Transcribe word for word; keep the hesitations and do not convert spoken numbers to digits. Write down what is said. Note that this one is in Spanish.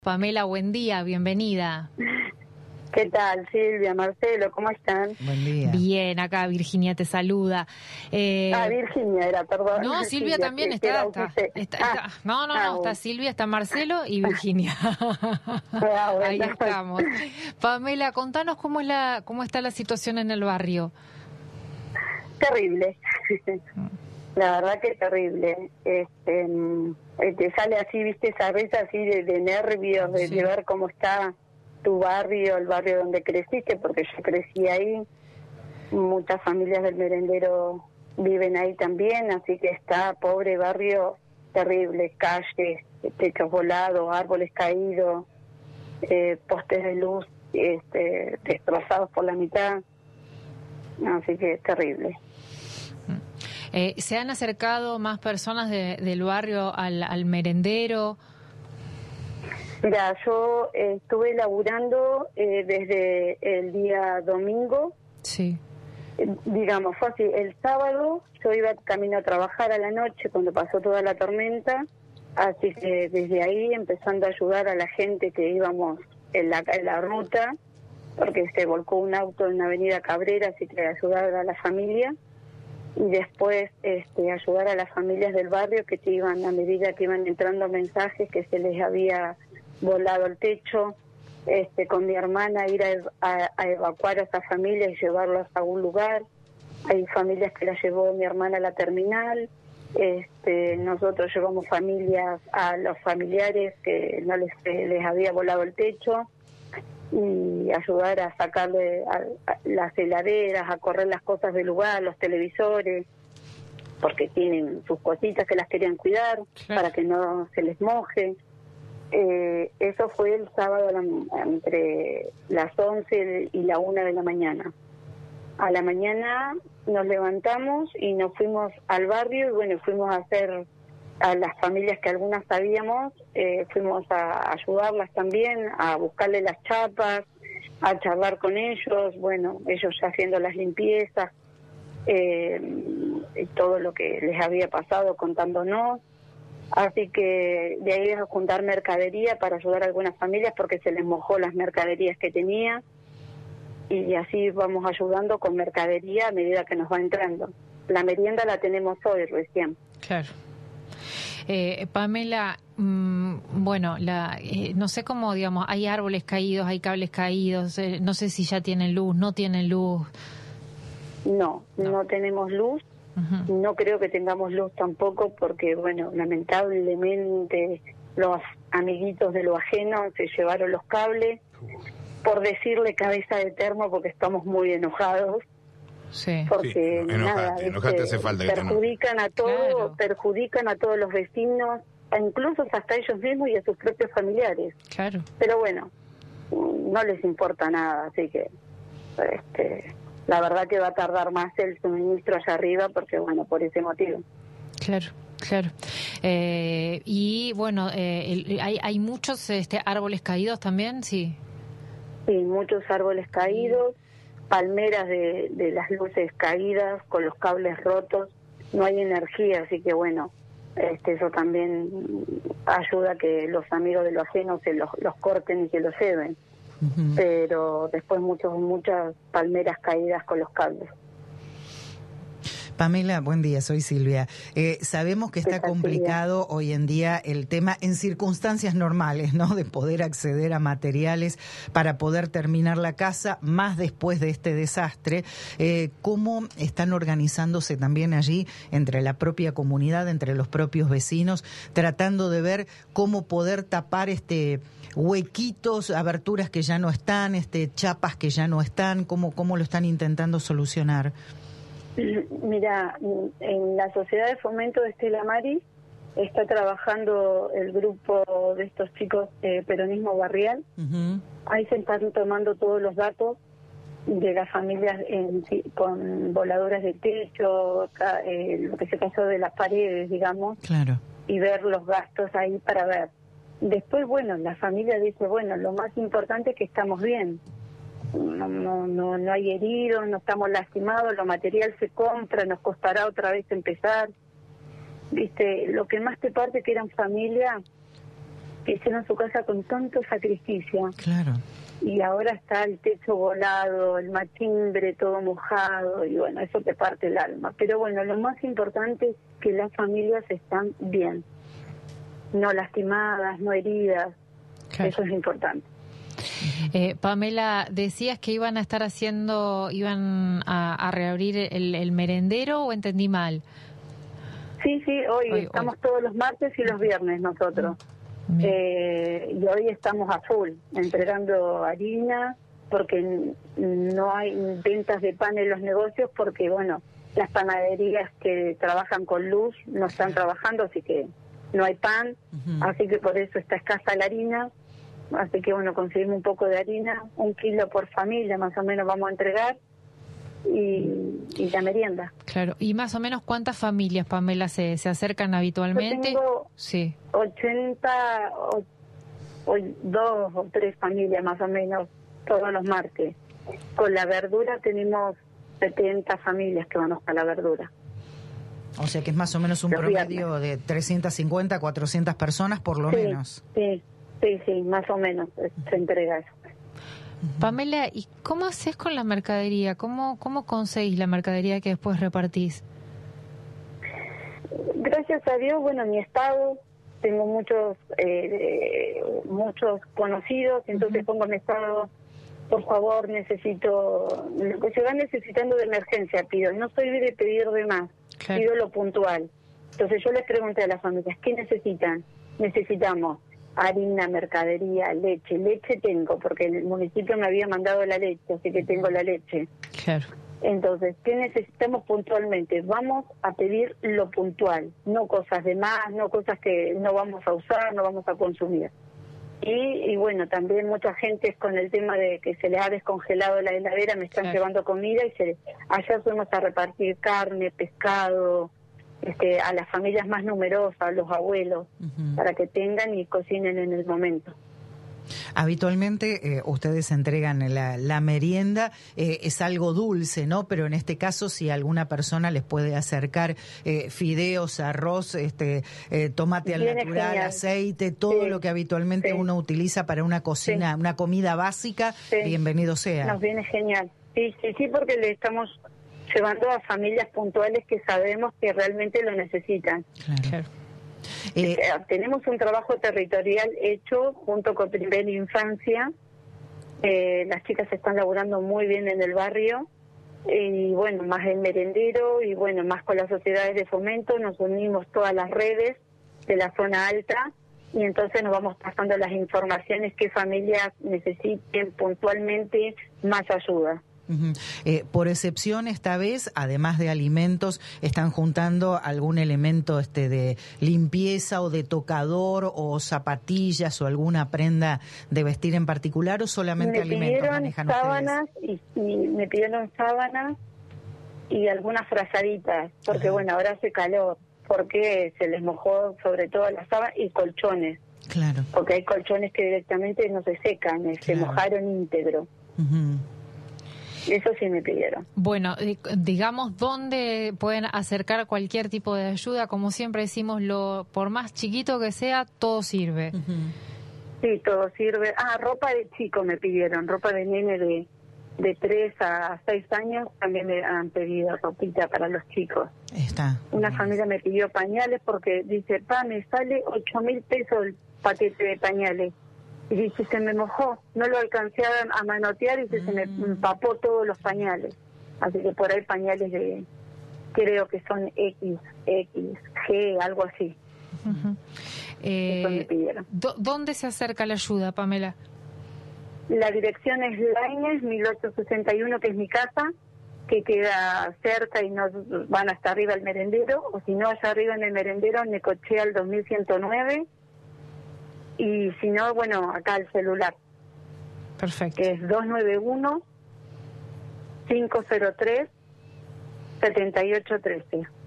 Pamela, buen día, bienvenida. ¿Qué tal, Silvia, Marcelo? ¿Cómo están? Buen día. Bien, acá Virginia te saluda. Eh, ah, Virginia era, perdón. No, Silvia, Silvia también que, está, que está, está, ah, está. No, no, ah, no, bueno. Está Silvia, está Marcelo y Virginia. Ah, bueno. Ahí estamos. Pamela, contanos cómo es la, cómo está la situación en el barrio. Terrible. La verdad que terrible. Este, te sale así, viste, esa vez así de, de nervios, de, sí. de ver cómo está tu barrio, el barrio donde creciste, porque yo crecí ahí. Muchas familias del merendero viven ahí también, así que está, pobre barrio, terrible, calles, techos volados, árboles caídos, eh, postes de luz este, destrozados por la mitad, así que es terrible. Eh, ¿Se han acercado más personas de, del barrio al, al merendero? Mira, yo eh, estuve laburando eh, desde el día domingo. Sí. Eh, digamos, fue así, el sábado yo iba camino a trabajar a la noche cuando pasó toda la tormenta, así que desde ahí empezando a ayudar a la gente que íbamos en la, en la ruta, porque se volcó un auto en la avenida Cabrera, así que ayudar a la familia. Y después este, ayudar a las familias del barrio que te iban, a medida que iban entrando mensajes que se les había volado el techo, este, con mi hermana ir a, a, a evacuar a esas familias y llevarlas a un lugar. Hay familias que las llevó mi hermana a la terminal, este, nosotros llevamos familias a los familiares que no les, les había volado el techo, y ayudar a sacarle a, a las heladeras, a correr las cosas del lugar, los televisores, porque tienen sus cositas que las querían cuidar, claro, para que no se les moje. Eh, eso fue el sábado la, entre las once y la una de la mañana. A la mañana nos levantamos y nos fuimos al barrio y bueno, fuimos a hacer a las familias que algunas sabíamos, eh, fuimos a ayudarlas también, a buscarle las chapas, a charlar con ellos, bueno, ellos ya haciendo las limpiezas, eh, todo lo que les había pasado contándonos, así que de ahí a juntar mercadería para ayudar a algunas familias porque se les mojó las mercaderías que tenía, y así vamos ayudando con mercadería a medida que nos va entrando. La merienda la tenemos hoy recién. Claro. Eh, Pamela, mmm, bueno, la, eh, no sé cómo, digamos, hay árboles caídos, hay cables caídos, eh, no sé si ya tienen luz, no tienen luz. No, no, no tenemos luz, uh-huh. No creo que tengamos luz tampoco porque, bueno, lamentablemente los amiguitos de lo ajeno se llevaron los cables, por decirle cabeza de termo porque estamos muy enojados. Sí. Porque sí, enojate, nada, enojate hace falta que perjudican a todos, claro. perjudican a todos los vecinos, incluso hasta ellos mismos y a sus propios familiares. Claro. Pero bueno, no les importa nada, así que este, la verdad que va a tardar más el suministro allá arriba, porque bueno, por ese motivo. Claro. Claro. Eh, y bueno, eh, el, hay, hay muchos este, árboles caídos también, sí. Sí, muchos árboles caídos. Palmeras de, de las luces caídas, con los cables rotos, no hay energía, así que bueno, este, eso también ayuda a que los amigos de lo ajeno se los, los corten y se los lleven. Uh-huh. Pero después muchos, muchas palmeras caídas con los cables. Pamela, buen día, soy Silvia. Eh, sabemos que está complicado hoy en día el tema en circunstancias normales, ¿no? De poder acceder a materiales para poder terminar la casa, más después de este desastre. Eh, ¿Cómo están organizándose también allí entre la propia comunidad, entre los propios vecinos, tratando de ver cómo poder tapar este huequitos, aberturas que ya no están, este chapas que ya no están? ¿Cómo, cómo lo están intentando solucionar? Mira, en la Sociedad de Fomento de Estela Maris está trabajando el grupo de estos chicos de Peronismo Barrial. Uh-huh. Ahí se están tomando todos los datos de las familias en, con voladoras de techo, eh, lo que se pasó de las paredes, digamos, claro, y ver los gastos ahí para ver. Después, bueno, la familia dice, bueno, lo más importante es que estamos bien. No, no, no, no hay heridos, no estamos lastimados, lo material se compra, nos costará otra vez empezar. Viste, lo que más te parte que eran familia, que hicieron su casa con tanto sacrificio. Claro. Y ahora está el techo volado, el machimbre todo mojado, y bueno, eso te parte el alma. Pero bueno, lo más importante es que las familias están bien, no lastimadas, no heridas, claro. Eso es importante. Eh, Pamela, decías que iban a estar haciendo, iban a, a reabrir el, el merendero, ¿o entendí mal? Sí, sí, hoy, hoy estamos hoy. todos los martes y los viernes nosotros. Eh, y hoy estamos a full, entregando harina, porque no hay ventas de pan en los negocios, porque bueno, las panaderías que trabajan con luz no están trabajando, así que no hay pan, uh-huh. Así que por eso está escasa la harina. Así que bueno, conseguimos un poco de harina, un kilo por familia más o menos vamos a entregar, y, y la merienda. Claro, y más o menos ¿cuántas familias, Pamela, se, se acercan habitualmente? Yo tengo sí. ochenta, o, o dos o tres familias más o menos todos los martes. Con la verdura tenemos setenta familias que van a la verdura. O sea que es más o menos un Los promedio viernes. De trescientas cincuenta, cuatrocientas personas por lo sí, menos. Sí. Sí, sí, más o menos se entrega eso. Pamela, ¿y cómo haces con la mercadería? ¿Cómo, cómo conseguís la mercadería que después repartís? Gracias a Dios, bueno, en mi estado tengo muchos eh, muchos conocidos, entonces uh-huh. pongo en mi estado, por favor, necesito, lo que se va necesitando de emergencia pido, no soy de pedir de más, claro. Pido lo puntual. Entonces yo les pregunté a las familias, ¿qué necesitan? Necesitamos harina, mercadería, leche. Leche tengo, porque el municipio me había mandado la leche, así que tengo la leche. Claro. Entonces, ¿qué necesitamos puntualmente? Vamos a pedir lo puntual, no cosas de más, no cosas que no vamos a usar, no vamos a consumir. Y, y bueno, también mucha gente con el tema de que se les ha descongelado la heladera, me están claro. llevando comida, y se allá fuimos a repartir carne, pescado, Este, a las familias más numerosas, a los abuelos, uh-huh. para que tengan y cocinen en el momento. Habitualmente eh, ustedes entregan la, la merienda, eh, es algo dulce, ¿no? Pero en este caso, si alguna persona les puede acercar eh, fideos, arroz, este, eh, tomate al Viene natural, genial. Aceite, todo sí, lo que habitualmente sí. uno utiliza para una cocina, sí. una comida básica, sí. bienvenido sea. Nos viene genial. Sí, sí, sí, porque le estamos llevando a familias puntuales que sabemos que realmente lo necesitan. Claro. Eh, Tenemos un trabajo territorial hecho junto con Primera Infancia. Eh, las chicas están laburando muy bien en el barrio. Y bueno, más el merendero y bueno, más con las sociedades de fomento. Nos unimos todas las redes de la zona alta y entonces nos vamos pasando las informaciones que familias necesiten puntualmente más ayuda. Uh-huh. Eh, por excepción, esta vez, además de alimentos, ¿están juntando algún elemento este de limpieza o de tocador o zapatillas o alguna prenda de vestir en particular, o solamente me alimentos manejan sábanas ustedes? Y, y me pidieron sábanas y algunas frazaditas, porque uh-huh. bueno, ahora hace calor, porque se les mojó sobre todo las sábanas y colchones. Claro. Porque hay colchones que directamente no se secan, claro. Se mojaron íntegro. Uh-huh. Eso sí me pidieron. Bueno, digamos, ¿dónde pueden acercar cualquier tipo de ayuda? Como siempre decimos, lo por más chiquito que sea, todo sirve. Uh-huh. Sí, todo sirve. Ah, ropa de chico me pidieron, ropa de nene de, de tres a seis años, también me han pedido ropita para los chicos. Está. Una bien. Familia me pidió pañales porque dice, pa, me sale ocho mil pesos el paquete de pañales. Y dice, se me mojó, no lo alcancé a manotear y se, mm. se me empapó todos los pañales. Así que por ahí pañales de, creo que son X, X, G, algo así. Uh-huh. Eh, Eso me pidieron. ¿Dónde se acerca la ayuda, Pamela? La dirección es Lainez, mil ochocientos sesenta y uno, que es mi casa, que queda cerca y no van hasta arriba el merendero, o si no, allá arriba en el merendero, Necochea al dos mil ciento nueve. Y si no, bueno, acá el celular. Perfecto. Que es dos nueve uno, cinco cero tres, siete ocho uno tres.